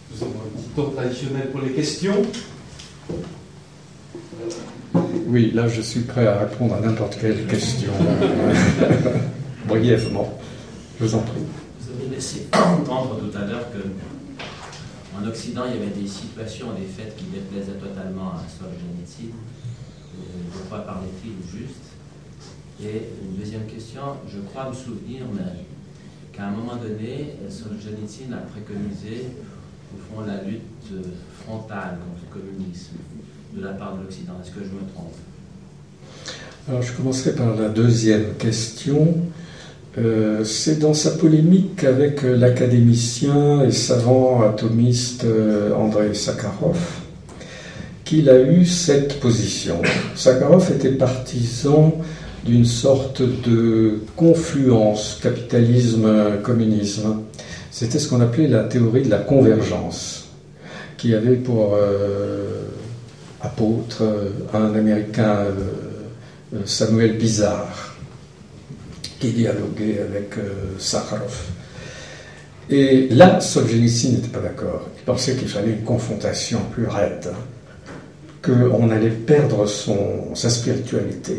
Nous avons un petit tour traditionnel pour les questions. Oui, là je suis prêt à répondre à n'importe quelle question. Brièvement, je vous en prie. Vous avez laissé entendre tout à l'heure qu'en Occident, il y avait des situations, des faits qui déplaisaient totalement à Solzhenitsyn. De quoi parlait-il au juste? Et une deuxième question, je crois me souvenir qu'à un moment donné, Solzhenitsyn a préconisé, au fond, la lutte frontale contre le communisme de la part de l'Occident. Est-ce que je me trompe? Alors je commencerai par la deuxième question. C'est dans sa polémique avec l'académicien et savant atomiste Andrei Sakharov qu'il a eu cette position. Sakharov était partisan d'une sorte de confluence capitalisme-communisme. C'était ce qu'on appelait la théorie de la convergence, qui avait pour apôtre un Américain, Samuel Bizarre, qui dialoguait avec Sakharov. Et là, Solzhenitsyn n'était pas d'accord. Il pensait qu'il fallait une confrontation plus raide, qu'on allait perdre sa spiritualité.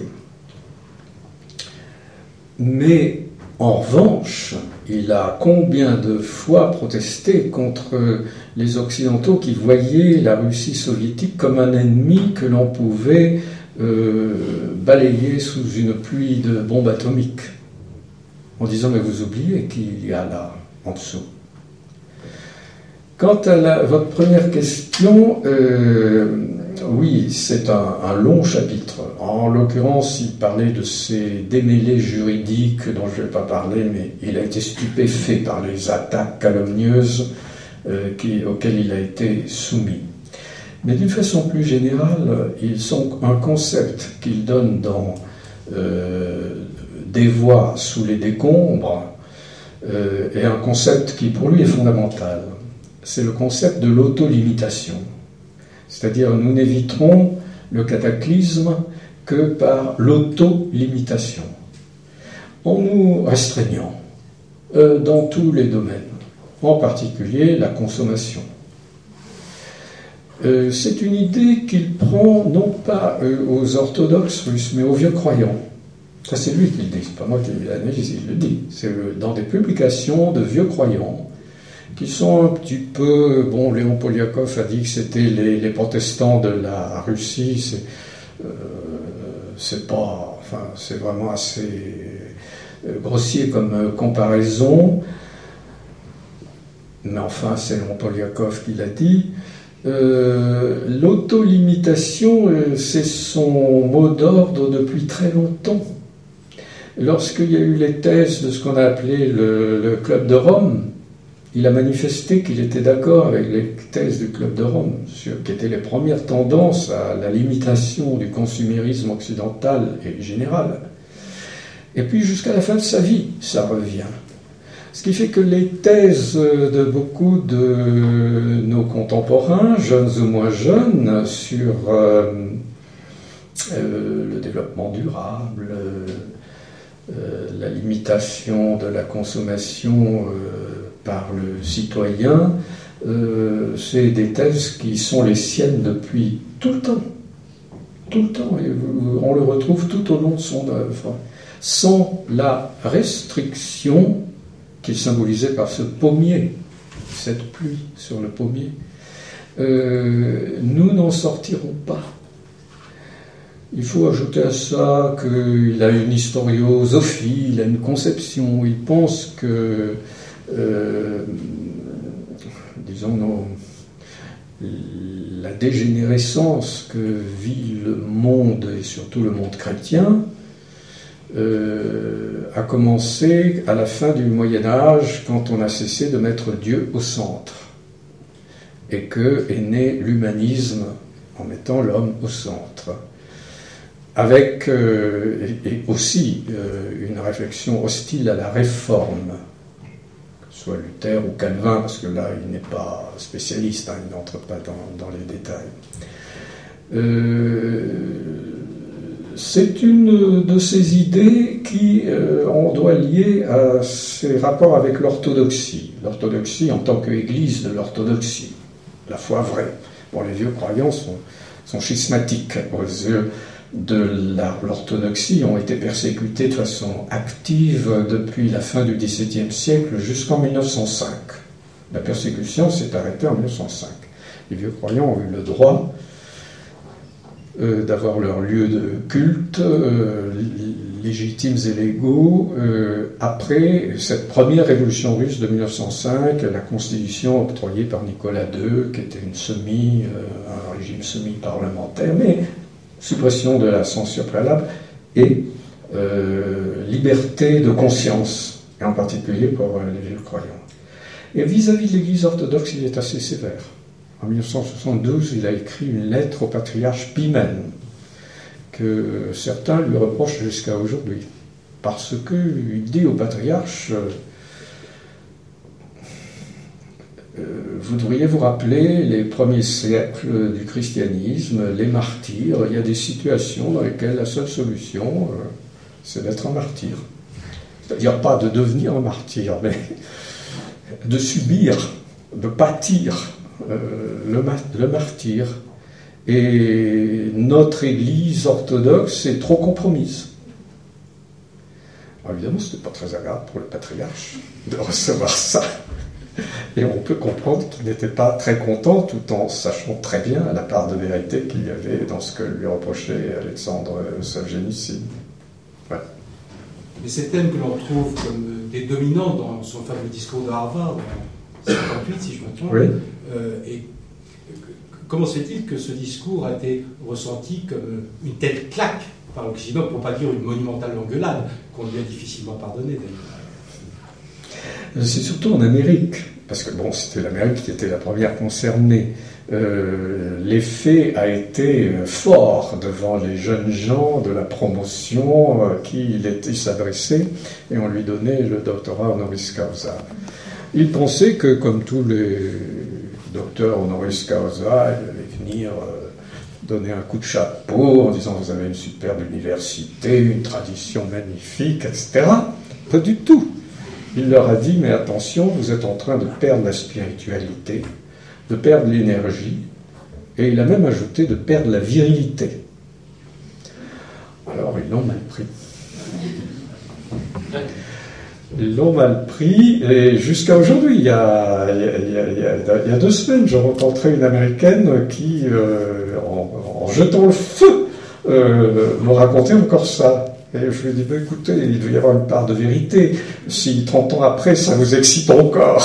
Mais en revanche, il a combien de fois protesté contre les Occidentaux qui voyaient la Russie soviétique comme un ennemi que l'on pouvait balayer sous une pluie de bombes atomiques, en disant « mais vous oubliez qu'il y a là, en dessous ». Quant à votre première question, oui, c'est un long chapitre. En l'occurrence, il parlait de ces démêlés juridiques dont je ne vais pas parler, mais il a été stupéfait par les attaques calomnieuses auxquelles il a été soumis. Mais d'une façon plus générale, ils sont un concept qu'il donne dans Des voix sous les décombres, et un concept qui pour lui est fondamental. C'est le concept de l'autolimitation. C'est-à-dire, nous n'éviterons le cataclysme que par l'autolimitation, en nous restreignant dans tous les domaines, en particulier la consommation. C'est une idée qu'il prend non pas aux orthodoxes russes, mais aux vieux croyants. Ça, c'est lui qui le dit, c'est pas moi qui l'analyse, il le dit. C'est dans des publications de vieux croyants qui sont un petit peu... Bon, Léon Poliakov a dit que c'était les protestants de la Russie, c'est pas... Enfin, c'est vraiment assez grossier comme comparaison, mais enfin, c'est Léon Poliakov qui l'a dit. L'autolimitation, c'est son mot d'ordre depuis très longtemps. Lorsqu'il y a eu les thèses de ce qu'on a appelé le Club de Rome, il a manifesté qu'il était d'accord avec les thèses du Club de Rome, qui étaient les premières tendances à la limitation du consumérisme occidental et général. Et puis jusqu'à la fin de sa vie, ça revient. Ce qui fait que les thèses de beaucoup de nos contemporains, jeunes ou moins jeunes, sur le développement durable, la limitation de la consommation par le citoyen, c'est des thèses qui sont les siennes depuis tout le temps. Tout le temps. Et on le retrouve tout au long de son œuvre. Sans la restriction qu'il symbolisait par ce pommier, cette pluie sur le pommier, nous n'en sortirons pas. Il faut ajouter à ça qu'il a une historiosophie, il a une conception, il pense que, disons, la dégénérescence que vit le monde, et surtout le monde chrétien, a commencé à la fin du Moyen-Âge, quand on a cessé de mettre Dieu au centre, et que est né l'humanisme en mettant l'homme au centre, avec et aussi une réflexion hostile à la réforme, que ce soit Luther ou Calvin, parce que là il n'est pas spécialiste, il n'entre pas dans les détails. C'est une de ces idées qui, on doit lier à ses rapports avec l'orthodoxie. L'orthodoxie en tant qu'église de l'orthodoxie, la foi vraie. Bon, les vieux croyants sont schismatiques aux yeux de l'orthodoxie, ont été persécutés de façon active depuis la fin du XVIIe siècle jusqu'en 1905. La persécution s'est arrêtée en 1905. Les vieux croyants ont eu le droit d'avoir leur lieu de culte, légitimes et légaux, après cette première révolution russe de 1905, la constitution octroyée par Nicolas II, qui était un régime semi-parlementaire, mais suppression de la censure préalable et liberté de conscience, et en particulier pour les vieux croyants. Et vis-à-vis de l'Église orthodoxe, il est assez sévère. En 1972, il a écrit une lettre au patriarche Pimen, que certains lui reprochent jusqu'à aujourd'hui. Parce qu'il dit au patriarche, vous devriez vous rappeler les premiers siècles du christianisme, les martyrs. Il y a des situations dans lesquelles la seule solution, c'est d'être un martyr. C'est-à-dire pas de devenir un martyr, mais de subir, de pâtir le martyr. Et notre Église orthodoxe est trop compromise. Alors évidemment, ce n'était pas très agréable pour le patriarche de recevoir ça. Et on peut comprendre qu'il n'était pas très content, tout en sachant très bien la part de vérité qu'il y avait dans ce que lui reprochait Alexandre Solzhenitsyn. Ouais. Mais ces thèmes que l'on retrouve comme des dominants dans son fameux discours de Harvard, en 1958, si je me trompe, oui. Et comment se fait-il que ce discours a été ressenti comme une telle claque par l'Occident, pour ne pas dire une monumentale engueulade, qu'on lui a difficilement pardonné d'ailleurs? C'est surtout en Amérique, parce que bon, c'était l'Amérique qui était la première concernée. L'effet a été fort devant les jeunes gens de la promotion qui il s'adressait, et on lui donnait le doctorat honoris causa. Il pensait que, comme tous les docteurs honoris causa, il allait venir donner un coup de chapeau en disant vous avez une superbe université, une tradition magnifique, etc. Pas du tout. Il leur a dit mais attention, vous êtes en train de perdre la spiritualité, de perdre l'énergie, et il a même ajouté de perdre la virilité. Alors ils l'ont mal pris. Ils l'ont mal pris, et jusqu'à aujourd'hui, il y a 2 semaines, je rencontrais une Américaine qui, en jetant le feu, me racontait encore ça. Et je lui ai dit, écoutez, il doit y avoir une part de vérité. Si 30 ans après, ça vous excite encore.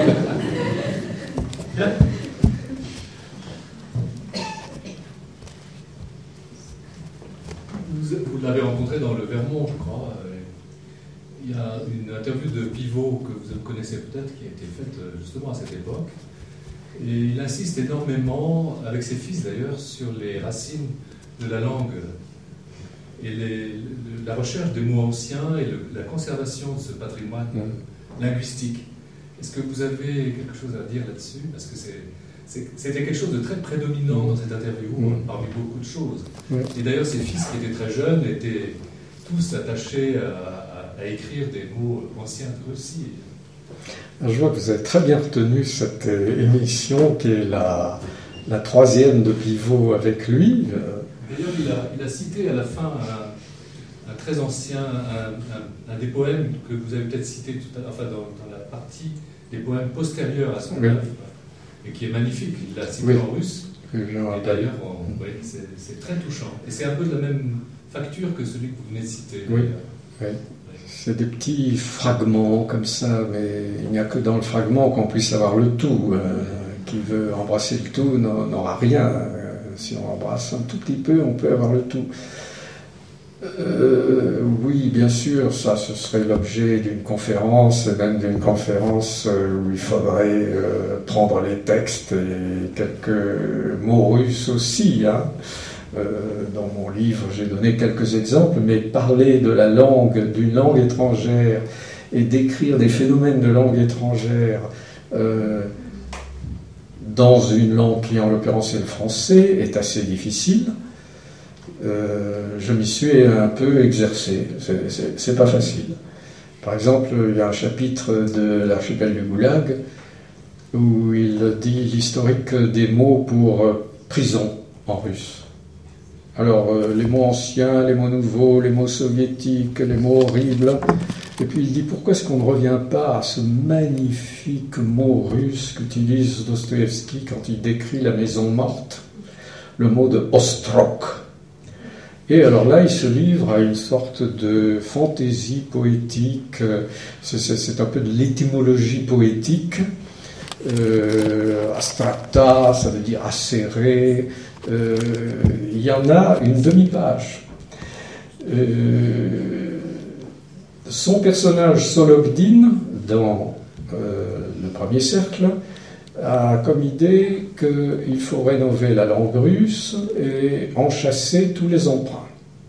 Vous l'avez rencontré dans le Vermont, je crois. Il y a une interview de Pivot que vous connaissez peut-être, qui a été faite justement à cette époque. Et il insiste énormément, avec ses fils d'ailleurs, sur les racines de la langue et la recherche des mots anciens et la conservation de ce patrimoine linguistique. Est-ce que vous avez quelque chose à dire là-dessus? Parce que c'était quelque chose de très prédominant dans cette interview, parmi beaucoup de choses. Et d'ailleurs, ses fils, qui étaient très jeunes, étaient tous attachés à écrire des mots anciens eux aussi. Je vois que vous avez très bien retenu cette émission qui est la 3e de Pivot avec lui. D'ailleurs, il a cité à la fin un très ancien, un des poèmes que vous avez peut-être cité tout à l'heure, enfin dans la partie des poèmes postérieurs à son œuvre, et qui est magnifique. Il l'a cité en russe. Et d'ailleurs, c'est très touchant. Et c'est un peu de la même facture que celui que vous venez de citer. Oui. C'est des petits fragments comme ça, mais il n'y a que dans le fragment qu'on puisse avoir le tout. Qui veut embrasser le tout n'aura rien. Si on embrasse un tout petit peu, on peut avoir le tout. Oui, bien sûr, ça, ce serait l'objet d'une conférence, même d'une conférence où il faudrait prendre les textes et quelques mots russes aussi. Dans mon livre, j'ai donné quelques exemples, mais parler de la langue, d'une langue étrangère, et décrire des phénomènes de langue étrangère dans une langue qui, en l'occurrence, est le français, est assez difficile. je m'y suis un peu exercé. C'est pas facile. Par exemple, il y a un chapitre de l'archipel du Goulag où il dit l'historique des mots pour prison en russe. Alors, les mots anciens, les mots nouveaux, les mots soviétiques, les mots horribles. Et puis il dit pourquoi est-ce qu'on ne revient pas à ce magnifique mot russe qu'utilise Dostoïevski quand il décrit la maison morte, le mot de ostrok. Et alors là, il se livre à une sorte de fantaisie poétique, c'est un peu de l'étymologie poétique. Astrata, ça veut dire acéré. Il y en a une demi-page. Son personnage Sologdin, dans le premier cercle, a comme idée qu'il faut rénover la langue russe et en chasser tous les emprunts.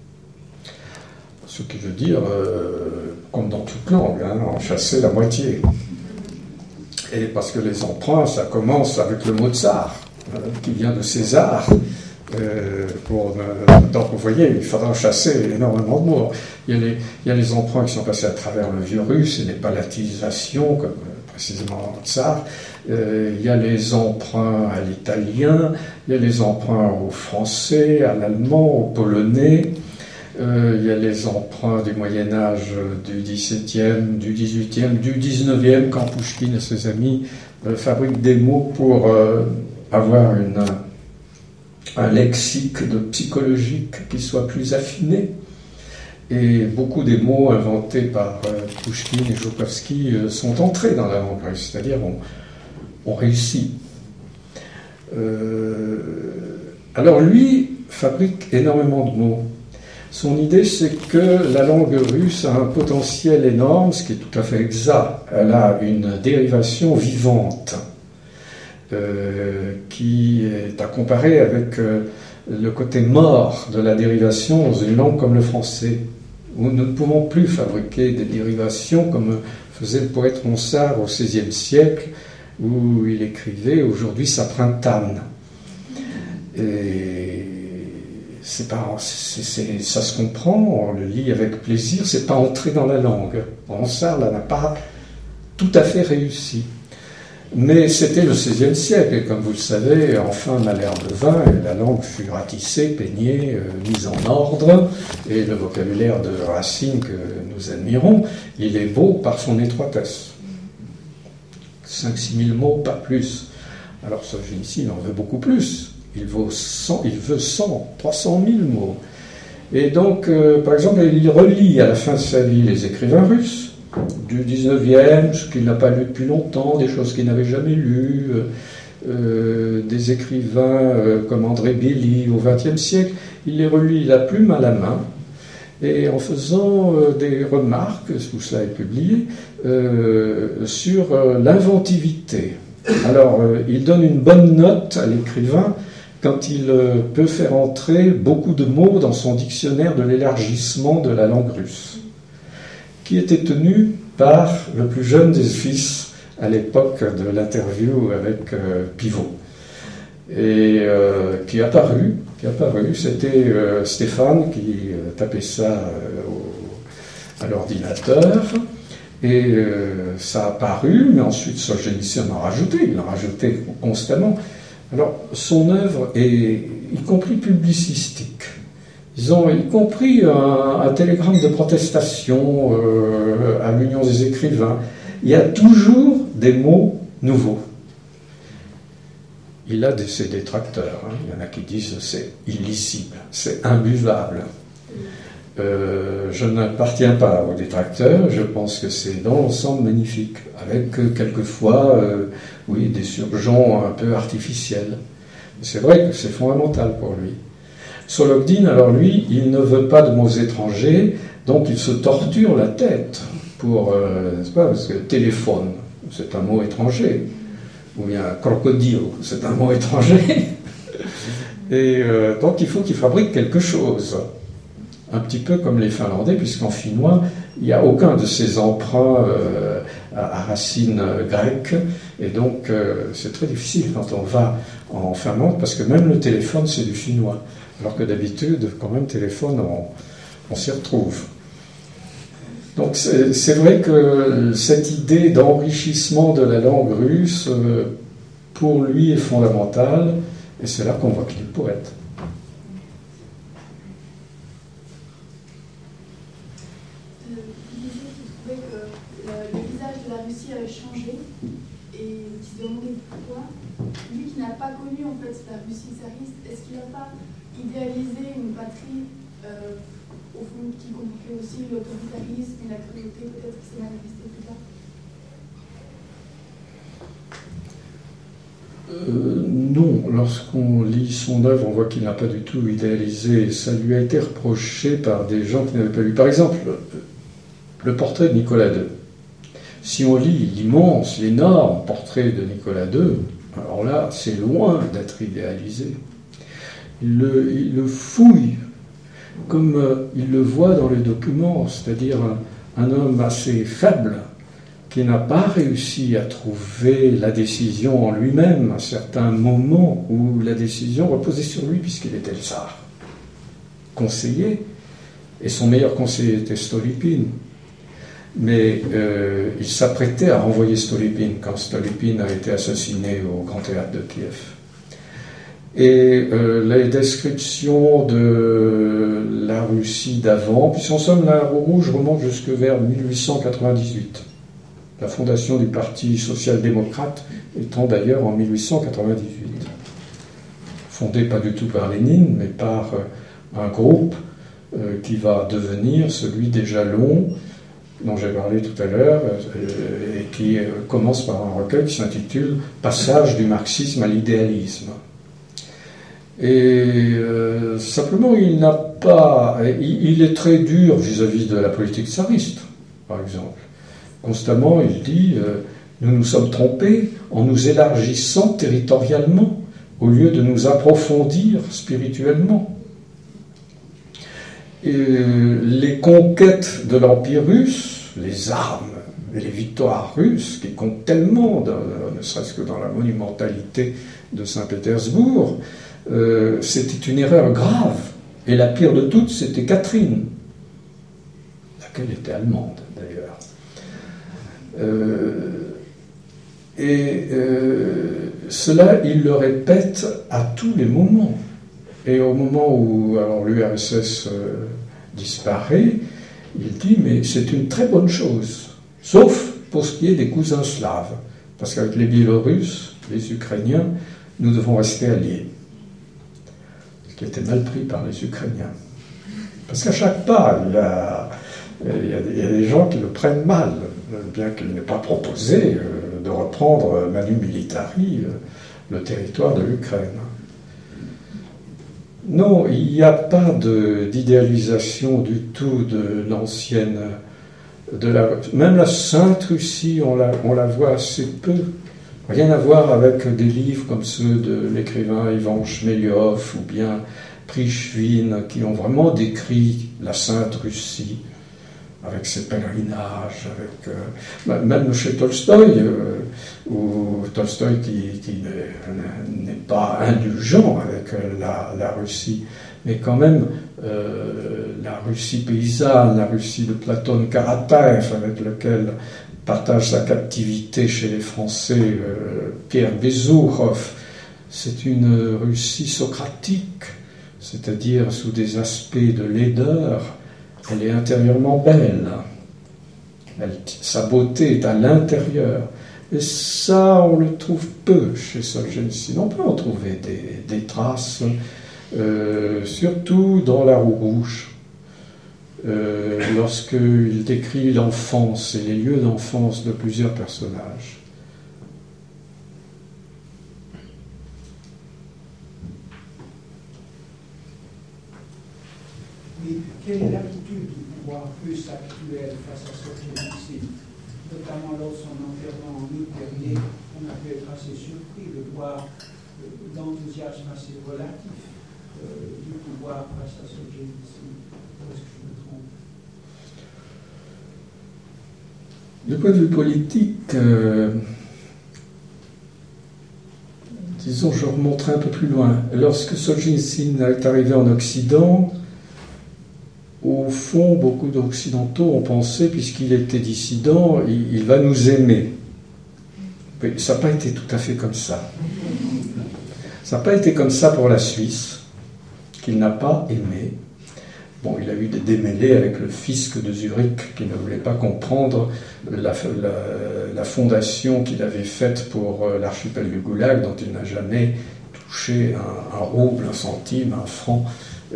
Ce qui veut dire, comme dans toute langue, en chasser la moitié. Et parce que les emprunts, ça commence avec le mot tsar, qui vient de César. Donc vous voyez, il faudra chasser énormément de mots. Il y a les emprunts qui sont passés à travers le vieux russe et les palatisations, comme précisément tsar. Il y a les emprunts à l'italien, il y a les emprunts au français, à l'allemand, au polonais. Il y a les emprunts du Moyen-Âge du XVIIe, du XVIIIe, du XIXe, quand Pouchkine et ses amis fabriquent des mots pour avoir un lexique psychologique qui soit plus affiné. Et beaucoup des mots inventés par Pouchkine et Joukovski sont entrés dans la langue russe, c'est-à-dire on réussit. Alors lui fabrique énormément de mots. Son idée, c'est que la langue russe a un potentiel énorme, ce qui est tout à fait exact. Elle a une dérivation vivante, qui est à comparer avec le côté mort de la dérivation dans une langue comme le français, où nous ne pouvons plus fabriquer des dérivations comme faisait le poète Ronsard au XVIe siècle, où il écrivait « Aujourd'hui ça printane ». Et ça se comprend, on le lit avec plaisir, c'est pas entré dans la langue. Ronsard là n'a pas tout à fait réussi. Mais c'était le XVIe siècle, et comme vous le savez, enfin Malherbe vint, et la langue fut ratissée, peignée, mise en ordre, et le vocabulaire de Racine que nous admirons, il est beau par son étroitesse. 5-6 000 mots, pas plus. Alors Solzhenitsyn, il en veut beaucoup plus. Il veut 100, 300 000 mots. Et donc, par exemple, il relit à la fin de sa vie les écrivains russes du 19e, ce qu'il n'a pas lu depuis longtemps, des choses qu'il n'avait jamais lues, des écrivains comme André Belly au XXe siècle. Il les relit la plume à la main et en faisant des remarques, tout ça est publié, sur l'inventivité. Alors, il donne une bonne note à l'écrivain quand il peut faire entrer beaucoup de mots dans son dictionnaire de l'élargissement de la langue russe, qui était tenu par le plus jeune des fils à l'époque de l'interview avec Pivot. Et qui est apparu, c'était Stéphane qui tapait ça à l'ordinateur, et ça a apparu, mais ensuite Solzhenitsyn en a rajouté, il en rajoutait constamment. Alors, son œuvre est y compris publicistique. Ils ont y compris un télégramme de protestation à l'Union des écrivains. Il y a toujours des mots nouveaux. Il a ses détracteurs. Il y en a qui disent c'est illisible, c'est imbuvable. Je n'appartiens pas aux détracteurs, je pense que c'est dans l'ensemble magnifique, avec quelquefois des surgeons un peu artificiels. C'est vrai que c'est fondamental pour lui. Sologdin, alors lui, il ne veut pas de mots étrangers, donc il se torture la tête pour, n'est-ce pas, parce que téléphone, c'est un mot étranger, ou bien crocodile, c'est un mot étranger, et donc il faut qu'il fabrique quelque chose. un petit peu comme les Finlandais, puisqu'en finnois, il n'y a aucun de ces emprunts à racines grecques, et donc c'est très difficile quand on va en Finlande, parce que même le téléphone, c'est du finnois, alors que d'habitude, quand même, téléphone, on s'y retrouve. Donc c'est vrai que cette idée d'enrichissement de la langue russe, pour lui, est fondamentale, et c'est là qu'on voit qu'il est poète. Lui qui n'a pas connu en fait la Russie tsariste, est-ce qu'il n'a pas idéalisé une patrie au fond qui compliquait aussi l'autoritarisme et la cruauté peut-être qui s'est manifestée plus tard? Non, lorsqu'on lit son œuvre, on voit qu'il n'a pas du tout idéalisé. Ça lui a été reproché par des gens qui n'avaient pas lu. Par exemple, le portrait de Nicolas II. Si on lit l'immense, l'énorme portrait de Nicolas II, alors là, c'est loin d'être idéalisé. Il le fouille comme il le voit dans les documents, c'est-à-dire un homme assez faible qui n'a pas réussi à trouver la décision en lui-même à certains moments où la décision reposait sur lui puisqu'il était le tsar. Conseiller, et son meilleur conseiller était Stolypine. Mais il s'apprêtait à renvoyer Stolypine quand Stolypine a été assassiné au Grand Théâtre de Kiev. Et les descriptions de la Russie d'avant, puis en somme la Rouge remonte jusque vers 1898. La fondation du Parti social-démocrate étant d'ailleurs en 1898. Fondée pas du tout par Lénine, mais par un groupe qui va devenir celui des Jalons, dont j'ai parlé tout à l'heure, et qui commence par un recueil qui s'intitule « Passage du marxisme à l'idéalisme ». Et simplement, il est très dur vis-à-vis de la politique tsariste, par exemple. Constamment, il dit nous nous sommes trompés en nous élargissant territorialement au lieu de nous approfondir spirituellement. Et les conquêtes de l'Empire russe, les armes et les victoires russes qui comptent tellement, ne serait-ce que dans la monumentalité de Saint-Pétersbourg, c'était une erreur grave. Et la pire de toutes, c'était Catherine, laquelle était allemande d'ailleurs. Cela, il le répète à tous les moments. Et au moment où l'URSS disparaît, il dit mais c'est une très bonne chose, sauf pour ce qui est des cousins slaves, parce qu'avec les Biélorusses, les Ukrainiens, nous devons rester alliés. Ce qui était mal pris par les Ukrainiens. Parce qu'à chaque pas, il y a des gens qui le prennent mal, bien qu'il n'ait pas proposé de reprendre manu militari le territoire de l'Ukraine. Non, il n'y a pas d'idéalisation du tout de l'ancienne... même la Sainte Russie, on la voit assez peu. Rien à voir avec des livres comme ceux de l'écrivain Ivan Chmeliov ou bien Prishvin, qui ont vraiment décrit la Sainte Russie, avec ses pèlerinages, même chez Tolstoï, ou Tolstoï qui n'est pas indulgent avec la Russie, mais quand même la Russie paysanne, la Russie de Platon Karatev, avec lequel partage sa captivité chez les Français Pierre Bezourov, c'est une Russie socratique, c'est-à-dire sous des aspects de laideur. Elle est intérieurement belle. Sa beauté est à l'intérieur. Et ça, on le trouve peu chez Solzhenitsyn. On peut en trouver des traces, surtout dans La Roue Rouge, lorsqu'il décrit l'enfance et les lieux d'enfance de plusieurs personnages. Oui, quelle est l'attitude du pouvoir russe actuel face à Solzhenitsyn, notamment lors de son enterrement en août dernier? On a pu être assez surpris de voir l'enthousiasme assez relatif du pouvoir face à Solzhenitsyn. Est-ce que je me trompe? Du point de vue politique, disons, je remonterai un peu plus loin. Lorsque Solzhenitsyn est arrivé en Occident, au fond, beaucoup d'Occidentaux ont pensé, puisqu'il était dissident, il va nous aimer. Mais ça n'a pas été tout à fait comme ça. Ça n'a pas été comme ça pour la Suisse, qu'il n'a pas aimé. Bon, il a eu des démêlés avec le fisc de Zurich, qui ne voulait pas comprendre la fondation qu'il avait faite pour l'archipel du Goulag, dont il n'a jamais touché un rouble, un centime, un franc,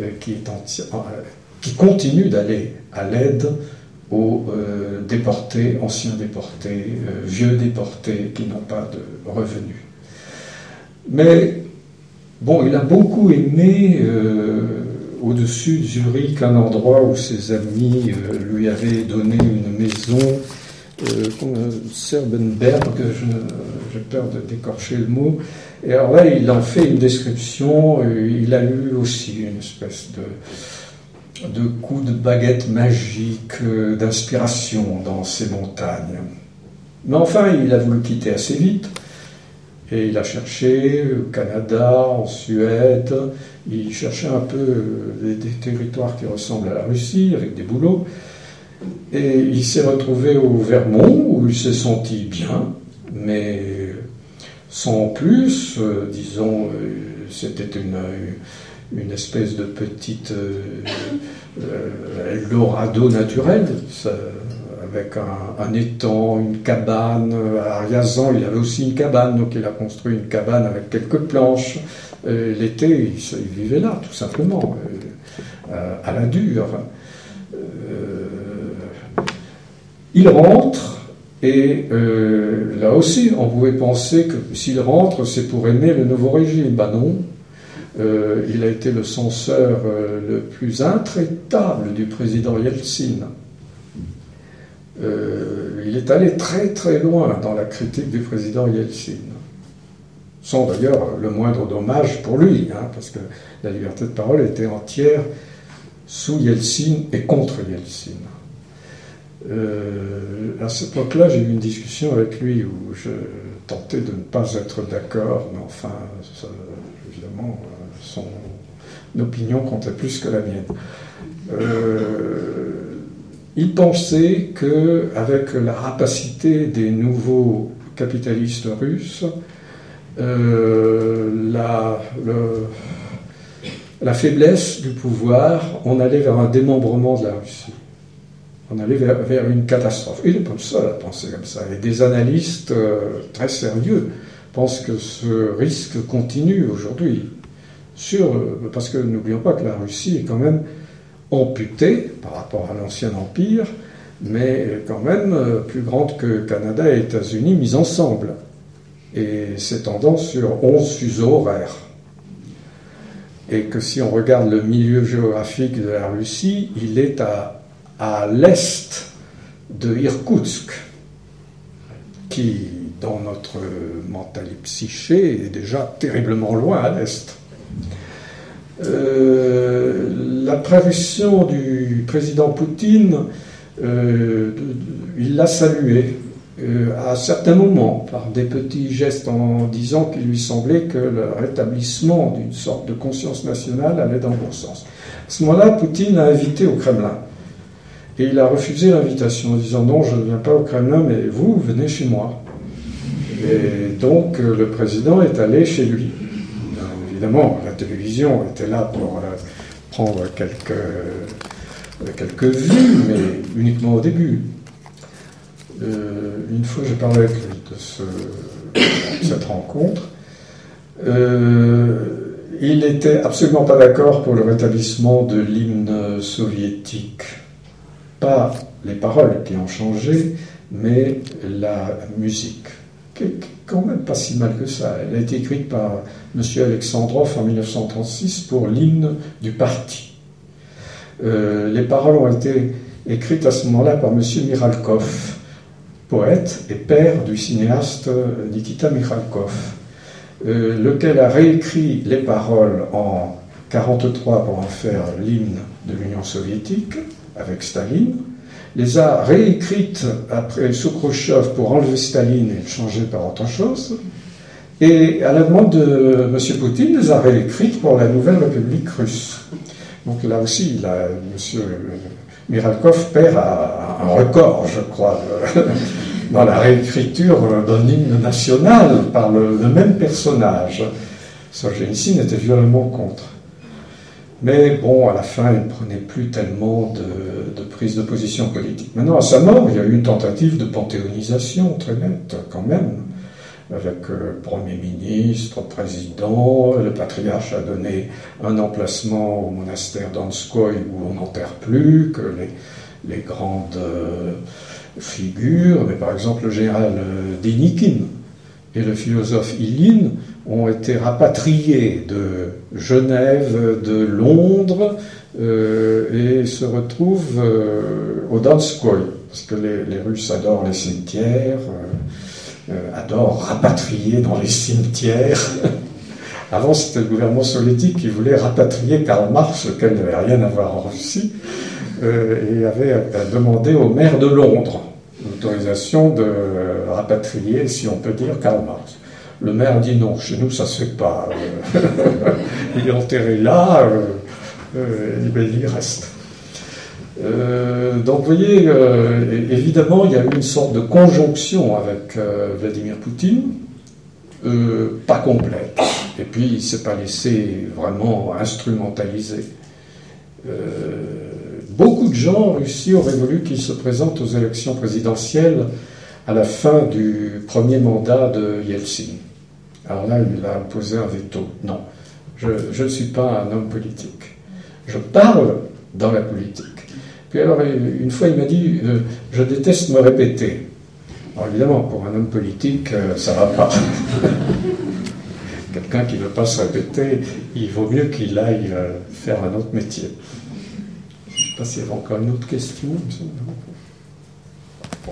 qui continue d'aller à l'aide aux déportés, anciens déportés, vieux déportés qui n'ont pas de revenus. Mais, bon, il a beaucoup aimé, au-dessus de Zurich, un endroit où ses amis lui avaient donné une maison, Serbenberg, j'ai peur de décorcher le mot, et alors là, il en fait une description, il a eu aussi une espèce de coup de baguette magique, d'inspiration dans ces montagnes. Mais enfin, il a voulu quitter assez vite, et il a cherché au Canada, en Suède, il cherchait un peu des territoires qui ressemblent à la Russie, avec des boulots, et il s'est retrouvé au Vermont, où il s'est senti bien, mais sans plus, disons, c'était une espèce de petite Eldorado naturel, avec un étang, une cabane. À Riazan, il avait aussi une cabane, donc il a construit une cabane avec quelques planches. L'été, il vivait là, tout simplement, à la dure. Il rentre, et là aussi, on pouvait penser que s'il rentre, c'est pour aimer le nouveau régime. Ben non. Il a été le censeur le plus intraitable du président Yeltsin. Il est allé très très loin dans la critique du président Yeltsin, sans d'ailleurs le moindre dommage pour lui, parce que la liberté de parole était entière sous Yeltsin et contre Yeltsin. À cette époque-là, j'ai eu une discussion avec lui où je tentais de ne pas être d'accord, mais enfin, évidemment, son opinion comptait plus que la mienne. Il pensait qu'avec la rapacité des nouveaux capitalistes russes, la faiblesse du pouvoir, on allait vers un démembrement de la Russie. On allait vers une catastrophe. Il n'est pas le seul à penser comme ça. Et des analystes très sérieux pensent que ce risque continue aujourd'hui. Parce que n'oublions pas que la Russie est quand même amputée par rapport à l'ancien empire, mais quand même plus grande que Canada et États-Unis mis ensemble, et s'étendant sur 11 fuseaux horaires. Et que si on regarde le milieu géographique de la Russie, il est à l'est de Irkoutsk, qui, dans notre mental psyché, est déjà terriblement loin à l'est. L'apparition du président Poutine, il l'a salué à certains moments par des petits gestes en disant qu'il lui semblait que le rétablissement d'une sorte de conscience nationale allait dans le bon sens. À ce moment-là, Poutine l'a invité au Kremlin. Et il a refusé l'invitation en disant « Non, je ne viens pas au Kremlin, mais vous, venez chez moi ». Et donc, le président est allé chez lui. Évidemment, la télévision était là pour prendre quelques vues, mais uniquement au début. Une fois, j'ai parlé avec lui de cette rencontre. Il n'était absolument pas d'accord pour le rétablissement de l'hymne soviétique. Pas les paroles qui ont changé, mais la musique, qui est quand même pas si mal que ça. Elle a été écrite par M. Alexandrov en 1936 pour l'hymne du parti. Les paroles ont été écrites à ce moment-là par M. Mikhalkov, poète et père du cinéaste Nikita Mikhalkov, lequel a réécrit les paroles en 1943 pour en faire l'hymne de l'Union soviétique, avec Staline, les a réécrites après sous Khrouchtchev pour enlever Staline et le changer par autre chose, et à la demande de M. Poutine, les a réécrites pour la nouvelle République russe. Donc là aussi, M. Miralkov perd un record, je crois, dans la réécriture d'un hymne national par le même personnage. Solzhenitsyn était violemment contre. Mais bon, à la fin, il ne prenait plus tellement de prise de position politique. Maintenant, à sa mort, il y a eu une tentative de panthéonisation très nette, quand même, avec Premier ministre, président. Le patriarche a donné un emplacement au monastère d'Anskoï où on n'enterre plus que les grandes figures. Mais par exemple, le général Dénikine et le philosophe Ilyin ont été rapatriés de Genève, de Londres, et se retrouvent au Donskoï, parce que les Russes adorent les cimetières, adorent rapatrier dans les cimetières. Avant, c'était le gouvernement soviétique qui voulait rapatrier Karl Marx, lequel n'avait rien à voir en Russie, et avait demandé au maire de Londres l'autorisation de rapatrier, si on peut dire, Karl Marx. Le maire a dit non, chez nous ça se fait pas. Il est enterré là, il y reste. Donc vous voyez, évidemment, il y a eu une sorte de conjonction avec Vladimir Poutine, pas complète. Et puis il ne s'est pas laissé vraiment instrumentaliser. Beaucoup de gens en Russie auraient voulu qu'il se présente aux élections présidentielles à la fin du premier mandat de Yeltsin. Alors là, il a posé un veto. Non, je ne suis pas un homme politique. Je parle dans la politique. Puis alors, une fois, il m'a dit « Je déteste me répéter ». Alors évidemment, pour un homme politique, ça ne va pas. Quelqu'un qui ne veut pas se répéter, il vaut mieux qu'il aille faire un autre métier. Je ne sais pas s'il y a encore une autre question. Bon.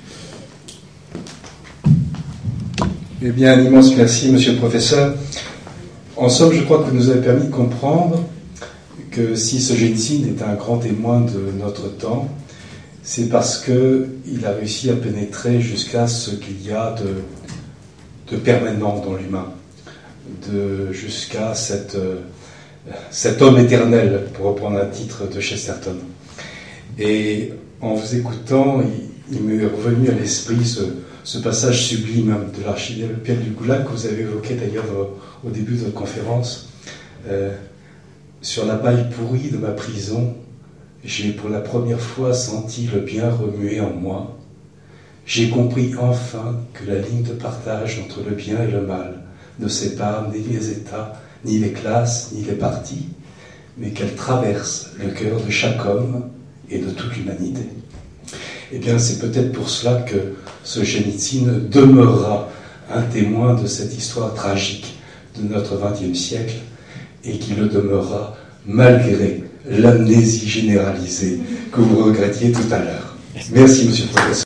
Eh bien, un immense merci, monsieur le professeur. En somme, je crois que vous nous avez permis de comprendre que si Solzhenitsyn est un grand témoin de notre temps, c'est parce qu'il a réussi à pénétrer jusqu'à ce qu'il y a de permanent dans l'humain, jusqu'à cet homme éternel, pour reprendre un titre de Chesterton. Et en vous écoutant, il m'est revenu à l'esprit ce passage sublime de l'archipel du Goulag que vous avez évoqué d'ailleurs au début de votre conférence. Sur la paille pourrie de ma prison, j'ai pour la première fois senti le bien remuer en moi. J'ai compris enfin que la ligne de partage entre le bien et le mal ne sépare ni les États, ni les classes, ni les partis, mais qu'elle traverse le cœur de chaque homme et de toute l'humanité. Eh bien, c'est peut-être pour cela que Solzhenitsyn demeurera un témoin de cette histoire tragique de notre XXe siècle et qui le demeurera malgré l'amnésie généralisée que vous regrettiez tout à l'heure. Merci, monsieur le professeur.